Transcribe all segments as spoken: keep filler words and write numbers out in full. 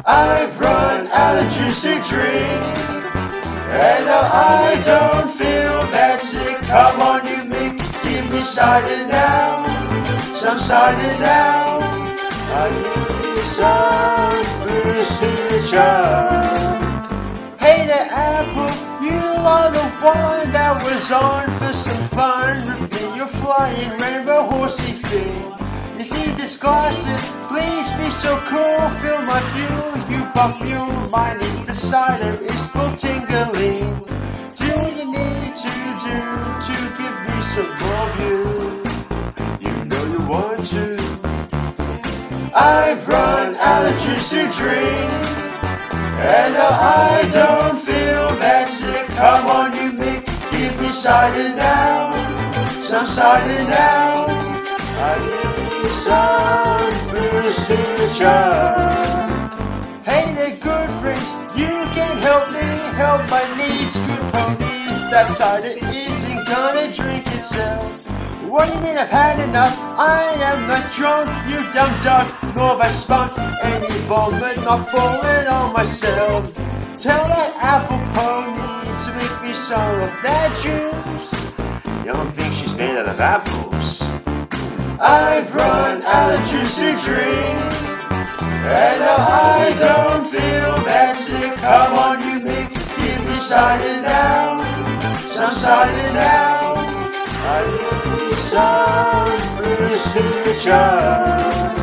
I've run out of juice to drink, and now I don't feel that sick. Come on, you Mick, give me cider now, some cider now. I need some booze to chug. Hey there, Apple, you are the one that was on for some fun with me. You're flying rainbow horsey thing. You see this gossip, please be so cool. Fill my fuel, you pop mule. My need for cider is full tingling. Do what you need to do to give me some more view. You know you want to. I've run out of juice to drink, and now I don't feel that sick. Come on, you Mick, give me cider now, some cider now. I need some booze to chug. Hey there, good friends, you can help me help my needs. Good ponies, that cider isn't gonna drink itself. What do you mean I've had enough? I am not drunk, you dumb duck, nor have I spunked any vomit, not falling on myself. Tell that apple pony to make me some of that juice. You don't think she's made out of apples? I've run out of juice to drink, and now I don't feel that sick. Come on, you Mick, give me cider now, some cider now. I need some booze to chug.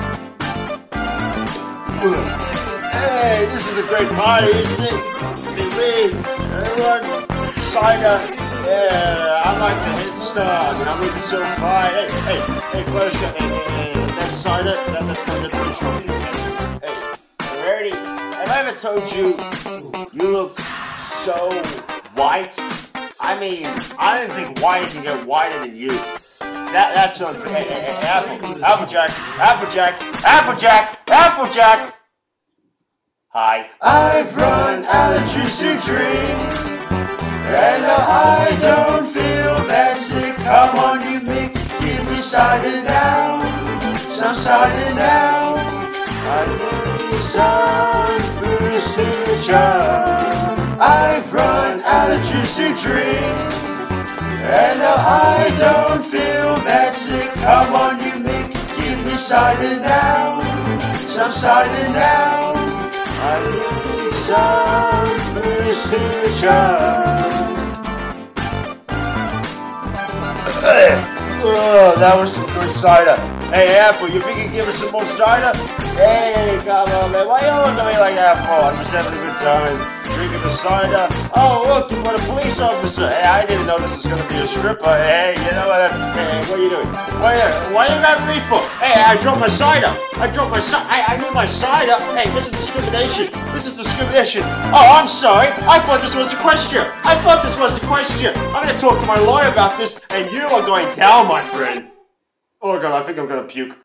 Hey, this is a great party, isn't it? Me, everyone, cider. Yeah, I'm like the hit star, and I'm looking so fine. Hey, hey, hey, close your, hey, hey, hey, that's cider, that, that's not the trophy. Hey, you ready? Have I ever told you, you look so white? I mean, I didn't think white can get whiter than you. That, that's so, hey, hey, hey, Apple, Applejack, Applejack, Applejack, Applejack. Hi. I've run out of juice to drink, and now I don't feel that sick. Come on, you Mick, give me cider now, some cider now. I need some booze to chug. I've run out of juice to drink, and now I don't feel that sick. Come on, you Mick, give me cider now, some cider now. I need some booze to chug. Oh, that was some good cider. Hey, Apple, you think you can give us some more cider? Hey, come on, man. Why you looking at me like Apple? I'm just having a good time drinking the cider. Oh, look, you got a police officer. Hey, I didn't know this was going to be a stripper. Hey, you know what? Hey, what are you doing? Why, why you got me for? Hey, I dropped my cider. I dropped my cider. I, I need my cider. Hey, this is discrimination. This is discrimination. Oh, I'm sorry. I thought this was a question. I thought this was a question. I'm going to talk to my lawyer about this, and you are going down, my friend. Oh, God, I think I'm going to puke.